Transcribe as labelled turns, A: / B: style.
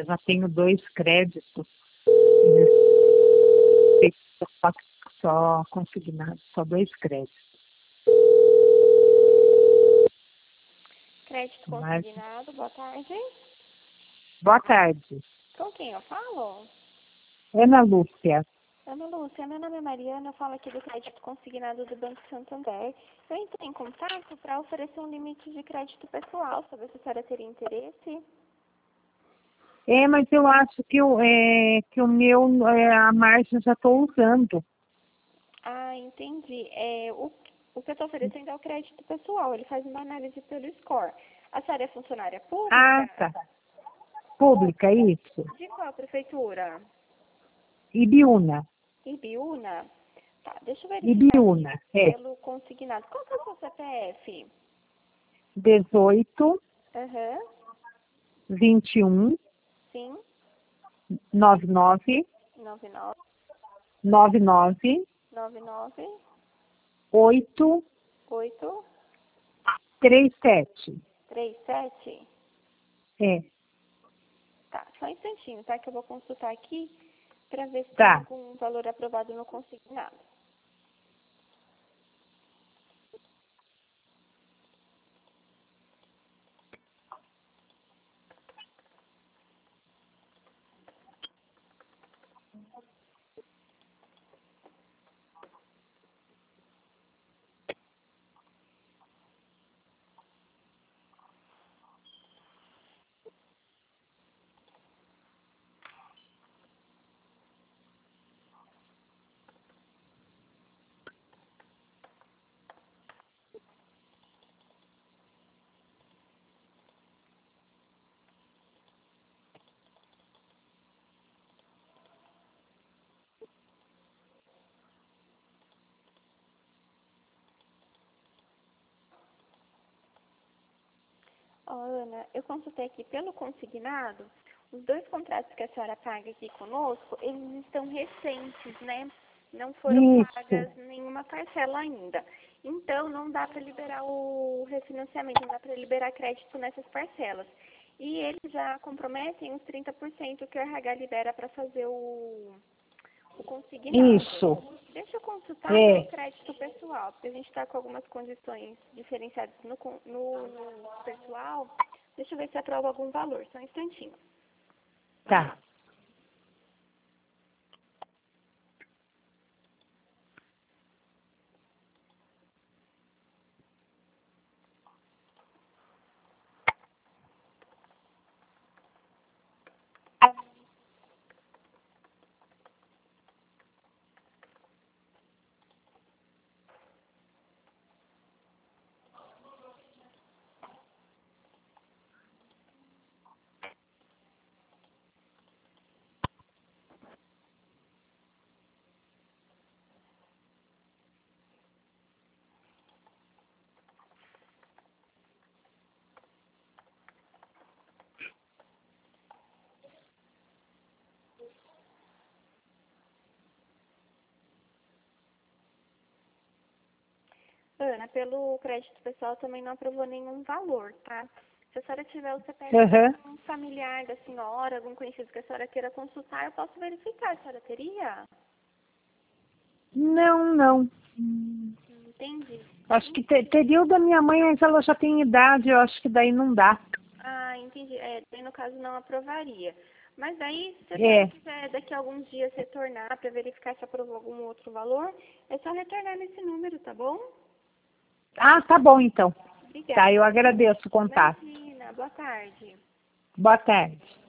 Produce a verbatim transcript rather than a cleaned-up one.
A: eu já tenho dois créditos, só, só consignado, só dois créditos.
B: Crédito
A: Mas,
B: consignado, boa tarde.
A: boa tarde.
B: Com quem eu falo?
A: Ana Lúcia.
B: Ana Lúcia, meu nome é Mariana, eu falo aqui do crédito consignado do Banco Santander. Eu entrei em contato para oferecer um limite de crédito pessoal, saber se a senhora teria interesse.
A: É, mas eu acho que, o é, que o meu, é, a margem eu já estou usando.
B: Ah, entendi. É, o, o que eu estou oferecendo é o crédito pessoal, ele faz uma análise pelo score. A senhora é funcionária pública?
A: Ah, tá. Pública, isso.
B: De qual prefeitura?
A: Ibiúna.
B: Ibiúna? Tá, deixa eu verificar aqui
A: Ibiúna, é.
B: pelo consignado. Qual que é o seu C P F?
A: dezoito,
B: Aham,
A: vinte e um,
B: sim,
A: noventa e nove,
B: nove nove
A: noventa e nove,
B: nove nove
A: oito,
B: oito
A: trinta e sete.
B: três sete.
A: É,
B: Tá, só um instantinho, tá? Que eu vou consultar aqui para ver se tem
A: tá.
B: algum valor aprovado no consignado. Ó, Ana, eu consultei aqui pelo consignado, os dois contratos que a senhora paga aqui conosco, eles estão recentes, né? Não foram
A: Isso.
B: pagas nenhuma parcela ainda. Então, não dá para liberar o refinanciamento, não dá para liberar crédito nessas parcelas. E eles já comprometem os trinta por cento que o R H libera para fazer o, o consignado.
A: Isso.
B: Deixa eu consultar pelo
A: É,
B: crédito pessoal, porque a gente está com algumas condições diferenciadas no, con- no, no pessoal. Deixa eu ver se aprova algum valor, só um instantinho.
A: tá.
B: Ana, pelo crédito pessoal também não aprovou nenhum valor, tá? Se a senhora tiver o C P F
A: Aham.
B: de um familiar da senhora, algum conhecido que a senhora queira consultar, eu posso verificar. A senhora teria?
A: Não, não.
B: Hum, Entendi.
A: Acho que te- teria o da minha mãe, mas ela já tem idade, eu acho que daí não dá.
B: Ah, entendi. É, daí no caso não aprovaria. Mas aí, se a senhora
A: É.
B: quiser daqui a alguns dias retornar para verificar se aprovou algum outro valor, é só retornar nesse número, tá bom?
A: Ah, tá bom então.
B: Obrigada.
A: Tá, eu agradeço o contato.
B: Imagina. Boa tarde.
A: Boa tarde.